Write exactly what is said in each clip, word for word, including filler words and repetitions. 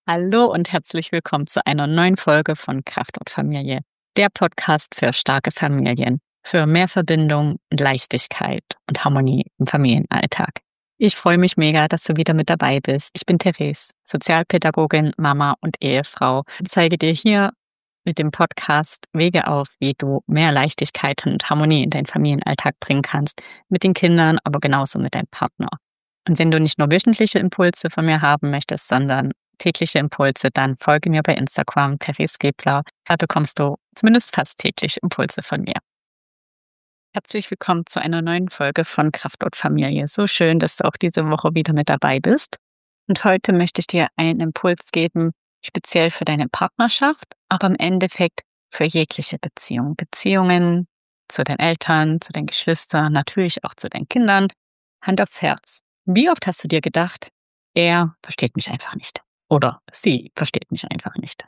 Hallo und herzlich willkommen zu einer neuen Folge von Kraftort Familie, der Podcast für starke Familien, für mehr Verbindung und Leichtigkeit und Harmonie im Familienalltag. Ich freue mich mega, dass du wieder mit dabei bist. Ich bin Therese, Sozialpädagogin, Mama und Ehefrau und zeige dir hier mit dem Podcast Wege auf, wie du mehr Leichtigkeit und Harmonie in deinen Familienalltag bringen kannst, mit den Kindern, aber genauso mit deinem Partner. Und wenn du nicht nur wöchentliche Impulse von mir haben möchtest, sondern tägliche Impulse, dann folge mir bei Instagram, Therese Gebler. Da bekommst du zumindest fast täglich Impulse von mir. Herzlich willkommen zu einer neuen Folge von Kraftort Familie. So schön, dass du auch diese Woche wieder mit dabei bist. Und heute möchte ich dir einen Impuls geben, speziell für deine Partnerschaft, aber im Endeffekt für jegliche Beziehung. Beziehungen zu den Eltern, zu den Geschwistern, natürlich auch zu den Kindern. Hand aufs Herz. Wie oft hast du dir gedacht, er versteht mich einfach nicht? Oder sie versteht mich einfach nicht?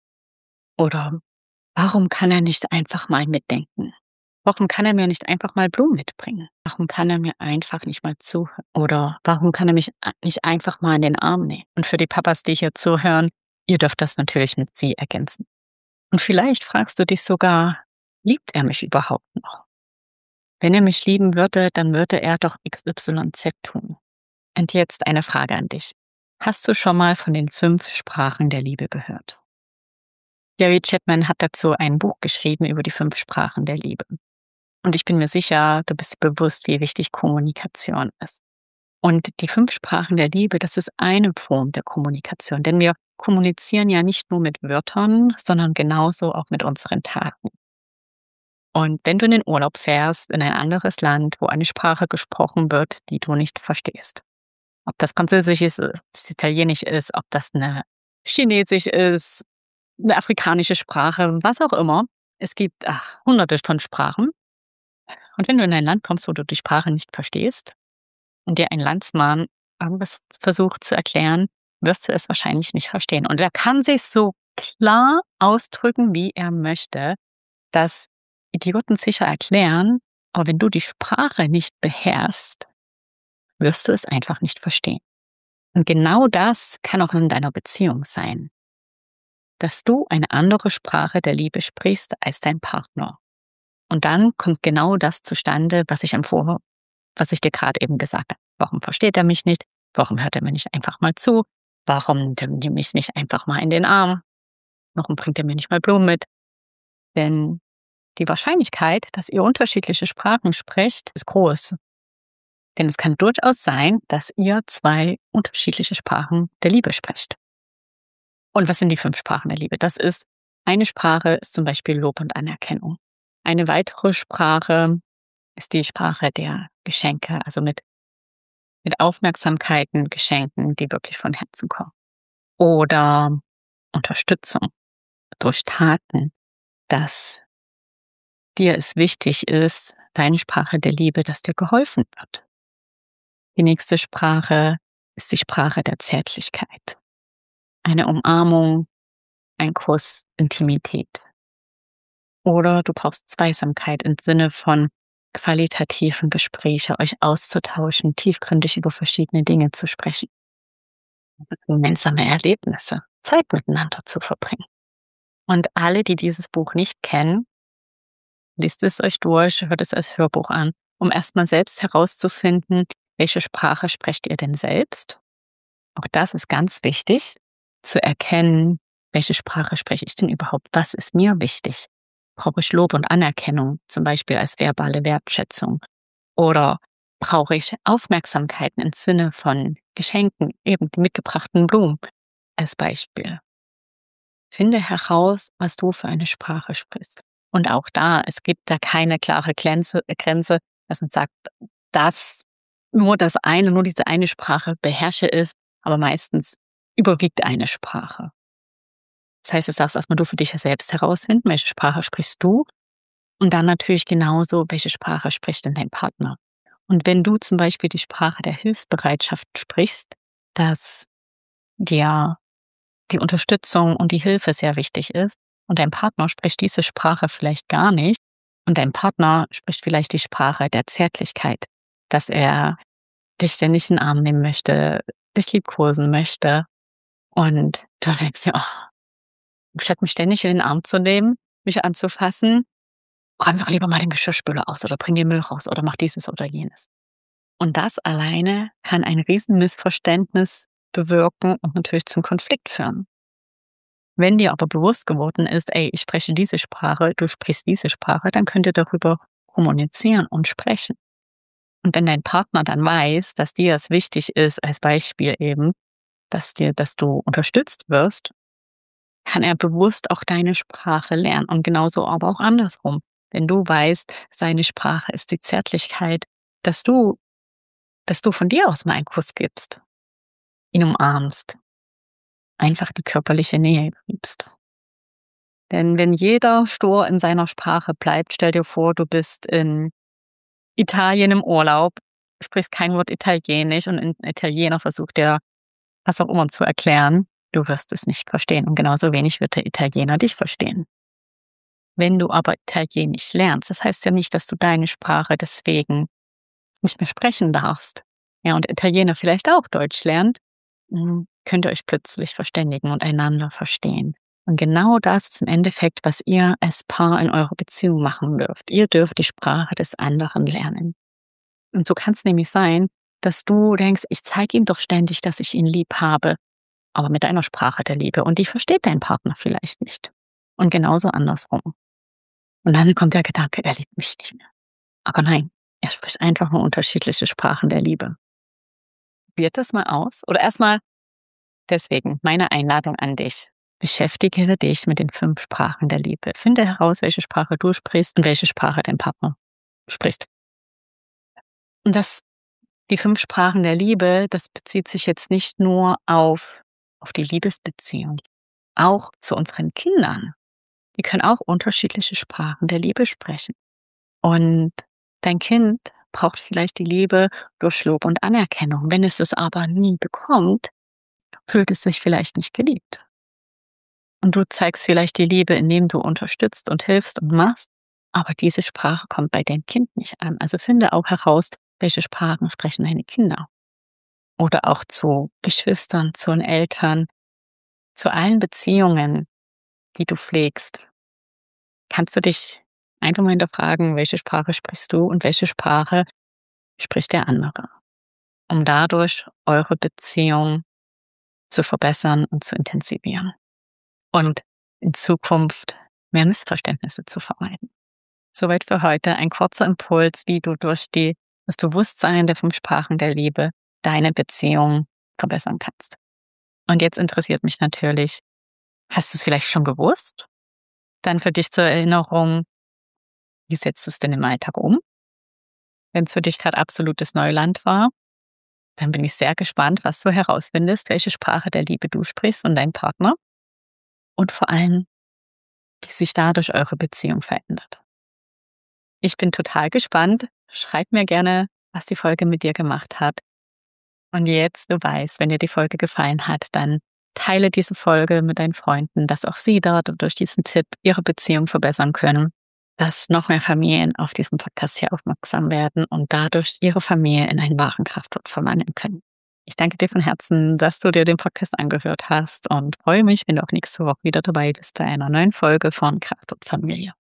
Oder warum kann er nicht einfach mal mitdenken? Warum kann er mir nicht einfach mal Blumen mitbringen? Warum kann er mir einfach nicht mal zuhören? Oder warum kann er mich nicht einfach mal in den Arm nehmen? Und für die Papas, die hier zuhören, ihr dürft das natürlich mit sie ergänzen. Und vielleicht fragst du dich sogar, liebt er mich überhaupt noch? Wenn er mich lieben würde, dann würde er doch X Y Z tun. Und jetzt eine Frage an dich. Hast du schon mal von den fünf Sprachen der Liebe gehört? Gary Chapman hat dazu ein Buch geschrieben über die fünf Sprachen der Liebe. Und ich bin mir sicher, du bist dir bewusst, wie wichtig Kommunikation ist. Und die fünf Sprachen der Liebe, das ist eine Form der Kommunikation. Denn wir kommunizieren ja nicht nur mit Wörtern, sondern genauso auch mit unseren Taten. Und wenn du in den Urlaub fährst, in ein anderes Land, wo eine Sprache gesprochen wird, die du nicht verstehst, ob das Französisch ist, ob das Italienisch ist, ob das eine Chinesisch ist, eine afrikanische Sprache, was auch immer. Es gibt ach, hunderte von Sprachen. Und wenn du in ein Land kommst, wo du die Sprache nicht verstehst und dir ein Landsmann irgendwas versucht zu erklären, wirst du es wahrscheinlich nicht verstehen. Und er kann sich so klar ausdrücken, wie er möchte, dass Idioten sicher erklären, aber wenn du die Sprache nicht beherrschst, wirst du es einfach nicht verstehen. Und genau das kann auch in deiner Beziehung sein, dass du eine andere Sprache der Liebe sprichst als dein Partner. Und dann kommt genau das zustande, was ich am Vor, was ich dir gerade eben gesagt habe. Warum versteht er mich nicht? Warum hört er mir nicht einfach mal zu? Warum nimmt er mich nicht einfach mal in den Arm? Warum bringt er mir nicht mal Blumen mit? Denn die Wahrscheinlichkeit, dass ihr unterschiedliche Sprachen sprecht, ist groß. Denn es kann durchaus sein, dass ihr zwei unterschiedliche Sprachen der Liebe sprecht. Und was sind die fünf Sprachen der Liebe? Das ist, eine Sprache ist zum Beispiel Lob und Anerkennung. Eine weitere Sprache ist die Sprache der Geschenke, also mit, mit Aufmerksamkeiten, Geschenken, die wirklich von Herzen kommen. Oder Unterstützung durch Taten, dass dir es wichtig ist, deine Sprache der Liebe, dass dir geholfen wird. Die nächste Sprache ist die Sprache der Zärtlichkeit. Eine Umarmung, ein Kuss, Intimität. Oder du brauchst Zweisamkeit im Sinne von qualitativen Gespräche, euch auszutauschen, tiefgründig über verschiedene Dinge zu sprechen. Gemeinsame Erlebnisse, Zeit miteinander zu verbringen. Und alle, die dieses Buch nicht kennen, liest es euch durch, hört es als Hörbuch an, um erstmal selbst herauszufinden, welche Sprache sprecht ihr denn selbst? Auch das ist ganz wichtig, zu erkennen, welche Sprache spreche ich denn überhaupt? Was ist mir wichtig? Brauche ich Lob und Anerkennung, zum Beispiel als verbale Wertschätzung? Oder brauche ich Aufmerksamkeiten im Sinne von Geschenken, eben die mitgebrachten Blumen als Beispiel? Finde heraus, was du für eine Sprache sprichst. Und auch da, es gibt da keine klare Grenze, Grenze, dass man sagt, dass nur das eine, nur diese eine Sprache beherrsche ist, aber meistens überwiegt eine Sprache. Das heißt, es darfst erstmal du für dich selbst herausfinden, welche Sprache sprichst du und dann natürlich genauso, welche Sprache spricht denn dein Partner. Und wenn du zum Beispiel die Sprache der Hilfsbereitschaft sprichst, dass dir die Unterstützung und die Hilfe sehr wichtig ist und dein Partner spricht diese Sprache vielleicht gar nicht und dein Partner spricht vielleicht die Sprache der Zärtlichkeit, dass er dich ständig in den Arm nehmen möchte, dich liebkosen möchte und Du denkst dir: „Oh, statt mich ständig in den Arm zu nehmen, mich anzufassen, räum doch lieber mal den Geschirrspüler aus oder bring den Müll raus oder mach dieses oder jenes.“ Und das alleine kann ein Riesenmissverständnis bewirken und natürlich zum Konflikt führen. Wenn dir aber bewusst geworden ist: „Ey, ich spreche diese Sprache, du sprichst diese Sprache“, dann könnt ihr darüber kommunizieren und sprechen. Und wenn dein Partner dann weiß, dass dir es wichtig ist, als Beispiel eben, dass dir dass du unterstützt wirst, kann er bewusst auch deine Sprache lernen und genauso aber auch andersrum. Wenn du weißt, seine Sprache ist die Zärtlichkeit, dass du dass du von dir aus mal einen Kuss gibst, ihn umarmst, einfach die körperliche Nähe gibst. Denn wenn jeder stur in seiner Sprache bleibt, stell dir vor, du bist in Italien im Urlaub, sprichst kein Wort Italienisch und ein Italiener versucht dir was auch immer zu erklären, du wirst es nicht verstehen und genauso wenig wird der Italiener dich verstehen. Wenn du aber Italienisch lernst, das heißt ja nicht, dass du deine Sprache deswegen nicht mehr sprechen darfst. Ja, und Italiener vielleicht auch Deutsch lernt, hm, könnt ihr euch plötzlich verständigen und einander verstehen. Und genau das ist im Endeffekt, was ihr als Paar in eurer Beziehung machen dürft. Ihr dürft die Sprache des anderen lernen. Und so kann es nämlich sein, dass du denkst: „Ich zeige ihm doch ständig, dass ich ihn lieb habe“, aber mit deiner Sprache der Liebe. Und die versteht dein Partner vielleicht nicht. Und genauso andersrum. Und dann kommt der Gedanke: „Er liebt mich nicht mehr.“ Aber nein, er spricht einfach nur unterschiedliche Sprachen der Liebe. Probiert das mal aus. Oder erstmal deswegen meine Einladung an dich. Beschäftige dich mit den fünf Sprachen der Liebe. Finde heraus, welche Sprache du sprichst und welche Sprache dein Partner spricht. Und das die fünf Sprachen der Liebe, das bezieht sich jetzt nicht nur auf auf die Liebesbeziehung, auch zu unseren Kindern. Die können auch unterschiedliche Sprachen der Liebe sprechen. Und dein Kind braucht vielleicht die Liebe durch Lob und Anerkennung. Wenn es es aber nie bekommt, fühlt es sich vielleicht nicht geliebt. Und du zeigst vielleicht die Liebe, indem du unterstützt und hilfst und machst, aber diese Sprache kommt bei deinem Kind nicht an. Also finde auch heraus, welche Sprachen sprechen deine Kinder. Oder auch zu Geschwistern, zu den Eltern, zu allen Beziehungen, die du pflegst. Kannst du dich einfach mal hinterfragen, welche Sprache sprichst du und welche Sprache spricht der andere, um dadurch eure Beziehung zu verbessern und zu intensivieren und in Zukunft mehr Missverständnisse zu vermeiden. Soweit für heute ein kurzer Impuls, wie du durch die, das Bewusstsein der fünf Sprachen der Liebe deine Beziehung verbessern kannst. Und jetzt interessiert mich natürlich, hast du es vielleicht schon gewusst? Dann für dich zur Erinnerung, wie setzt du es denn im Alltag um? Wenn es für dich gerade absolutes Neuland war, dann bin ich sehr gespannt, was du herausfindest, welche Sprache der Liebe du sprichst und dein Partner. Und vor allem, wie sich dadurch eure Beziehung verändert. Ich bin total gespannt. Schreib mir gerne, was die Folge mit dir gemacht hat. Und jetzt, du weißt, wenn dir die Folge gefallen hat, dann teile diese Folge mit deinen Freunden, dass auch sie dort durch diesen Tipp ihre Beziehung verbessern können, dass noch mehr Familien auf diesen Podcast hier aufmerksam werden und dadurch ihre Familie in einen wahren Kraftort verwandeln können. Ich danke dir von Herzen, dass du dir den Podcast angehört hast und freue mich, wenn du auch nächste Woche wieder dabei bist bei einer neuen Folge von Kraftort Familie.